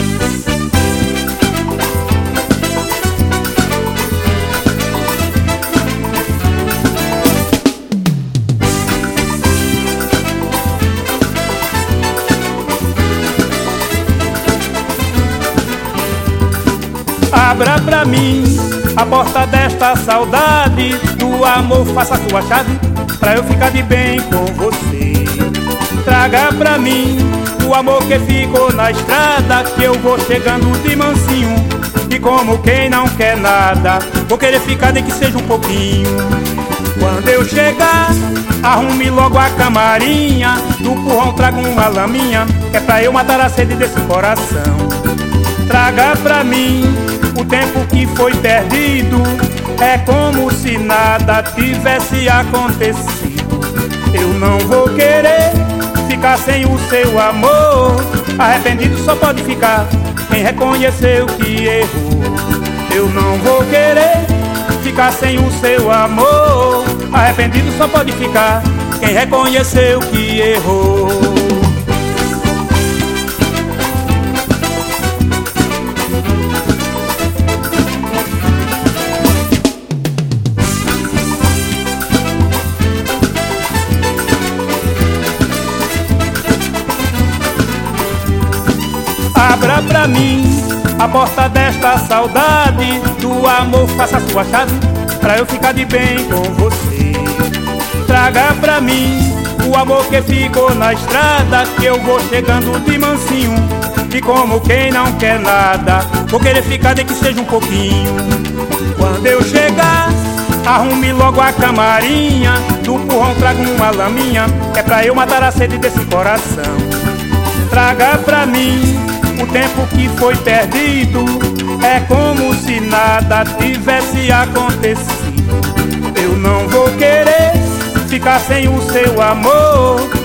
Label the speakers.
Speaker 1: Abra pra mim a porta desta saudade, do amor faça sua chave, pra eu ficar de bem com você. Traga pra mim o amor que ficou na estrada, que eu vou chegando de mansinho, e como quem não quer nada, vou querer ficar nem que seja um pouquinho. Quando eu chegar, arrume logo a camarinha, do currão traga uma laminha, que é pra eu matar a sede desse coração. Traga pra mim o tempo que foi perdido, é como se nada tivesse acontecido. Eu não vou querer ficar sem o seu amor, arrependido só pode ficar quem reconheceu que errou. Eu não vou querer ficar sem o seu amor, arrependido só pode ficar quem reconheceu que errou. Abra pra mim a porta desta saudade, do amor faça sua chave, pra eu ficar de bem com você. Traga pra mim o amor que ficou na estrada, que eu vou chegando de mansinho, e como quem não quer nada, vou querer ficar nem que seja um pouquinho. Quando eu chegar, arrume logo a camarinha, do currão traga uma laminha, que é pra eu matar a sede desse coração. Traga pra mim o tempo que foi perdido, é como se nada tivesse acontecido. Eu não vou querer ficar sem o seu amor,